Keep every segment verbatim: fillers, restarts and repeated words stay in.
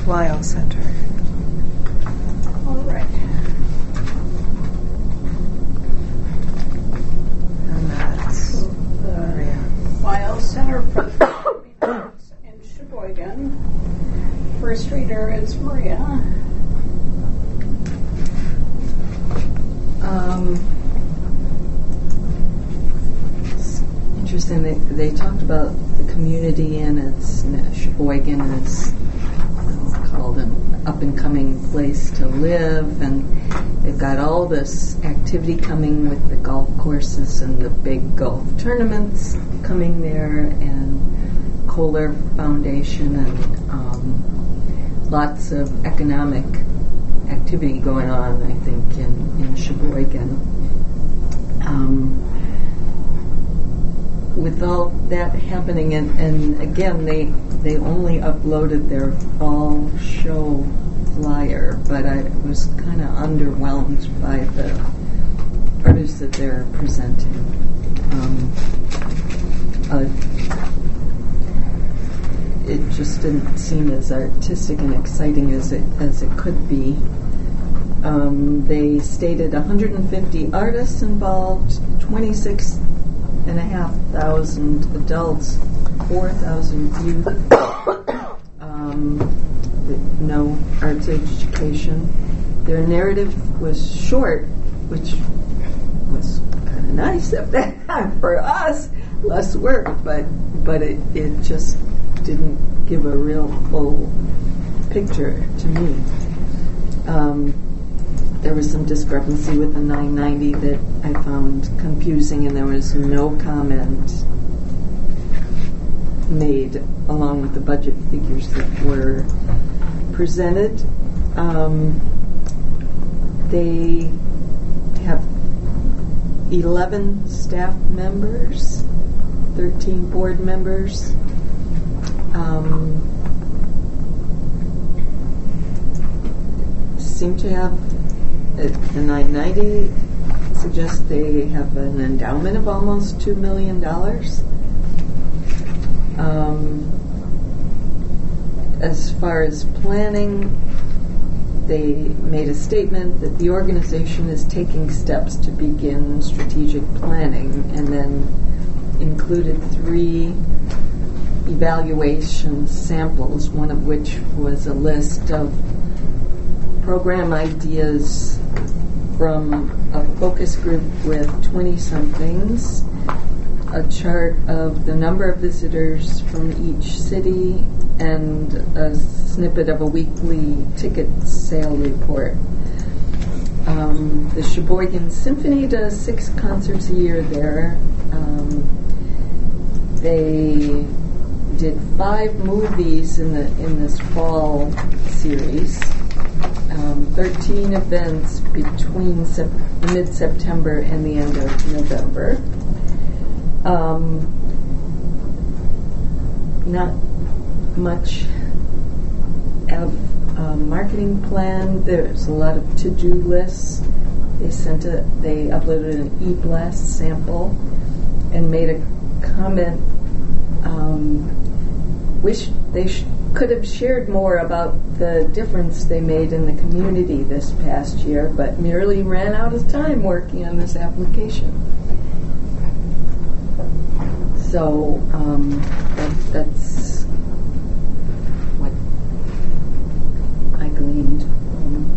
Weil Center. All right. And that's So the Maria. Weil Center President in Sheboygan. First reader is Maria. Um, it's interesting. They, they talked about the community and its Sheboygan is called an up-and-coming place to live, and they've got all this activity coming with the golf courses and the big golf tournaments coming there, and Kohler Foundation, and um, lots of economic activity going on, I think, in, in Sheboygan. Um, with all that happening, and, and again, they they only uploaded their fall show flyer, but I was kind of underwhelmed by the artists that they're presenting. Um, uh, it just didn't seem as artistic and exciting as it as it could be. Um, they stated one hundred fifty artists involved, twenty-six and a half thousand adults, four thousand youth, um, with no arts education. Their narrative was short, which was kind of nice of that for us, less work, but but it, it just didn't give a real full picture to me. Um, There was some discrepancy with the nine ninety that I found confusing, and there was no comment made along with the budget figures that were presented. Um, they have eleven staff members, thirteen board members. Um, seem to have the nine ninety suggests they have an endowment of almost two million dollars. Um, as far as planning, they made a statement that the organization is taking steps to begin strategic planning, and then included three evaluation samples, one of which was a list of program ideas from a focus group with twenty-somethings, a chart of the number of visitors from each city, and a snippet of a weekly ticket sale report. Um, the Sheboygan Symphony does six concerts a year there. Um, they did five movies in the in this fall series. Um, thirteen events between sep- mid-September and the end of November. Um, not much of a marketing plan. There's a lot of to-do lists. They sent a, they uploaded an e-blast sample and made a comment. Um, wish they sh- could have shared more about the difference they made in the community this past year, but merely ran out of time working on this application. So um, that, that's what I gleaned from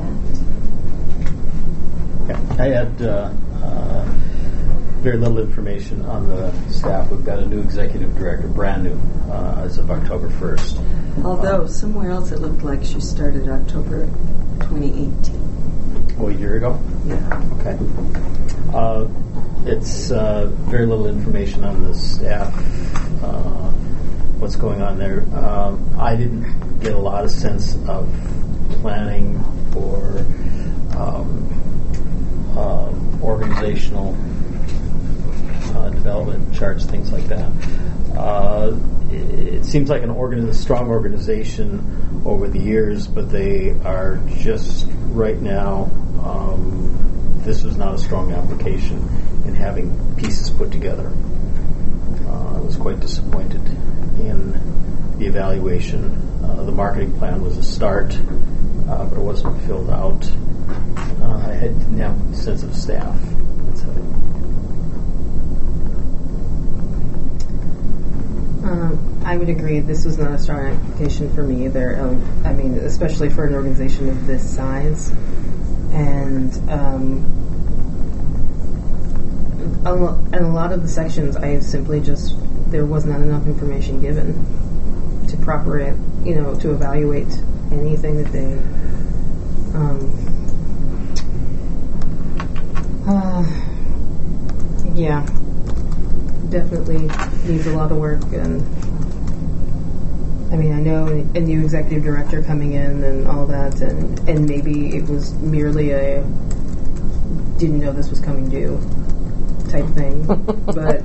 that. Yeah, I had uh, uh, very little information on the staff. We've got a new executive director, brand new, uh, as of October first. Although um, somewhere else it looked like she started October twenty eighteen. Oh, a year ago? Yeah. Okay. Uh, it's uh, very little information on the staff, uh, what's going on there. Um, I didn't get a lot of sense of planning or um, uh, organizational uh, development charts, things like that. Uh, it, it seems like an organ- a strong organization over the years, but they are just right now, um, this was not a strong application in having pieces put together. Uh, I was quite disappointed in the evaluation. Uh, the marketing plan was a start, uh, but it wasn't filled out. Uh, I had, didn't have a sense of staff. That's how Um, I would agree. This was not a strong application for me either. Um, I mean, especially for an organization of this size, and um, a lo- and a lot of the sections, I simply just there was not enough information given to proper, you know, to evaluate anything that they. Um, uh, yeah. Definitely needs a lot of work, and I mean, I know a new executive director coming in and all that, and and maybe it was merely a didn't know this was coming due type thing, but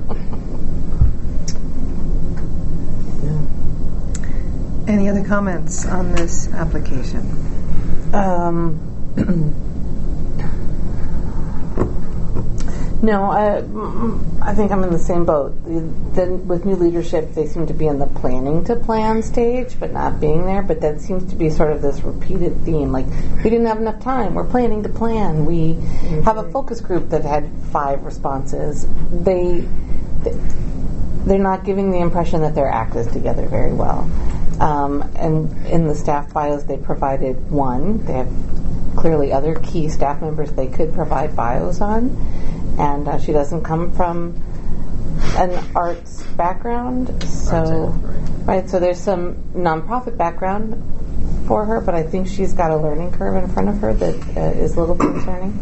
yeah. Any other comments on this application? Um, no, I, I think I'm in the same boat. Then with new leadership, they seem to be in the planning to plan stage, but not being there. But that seems to be sort of this repeated theme. Like, we didn't have enough time. We're planning to plan. We mm-hmm. have a focus group that had five responses. They, they're not giving the impression that their act is together very well. Um, and in the staff bios, they provided one. They have clearly other key staff members they could provide bios on. And uh, she doesn't come from an arts background, so right. right. So there's some nonprofit background for her, but I think she's got a learning curve in front of her that uh, is a little concerning.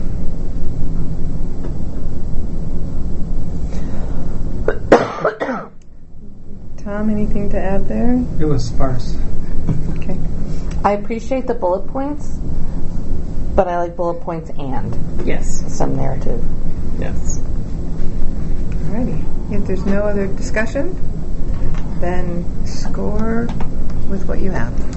Tom, anything to add there? It was sparse. Okay. I appreciate the bullet points, but I like bullet points and yes, some narrative. Yes. Alrighty. If there's no other discussion, then score with what you have.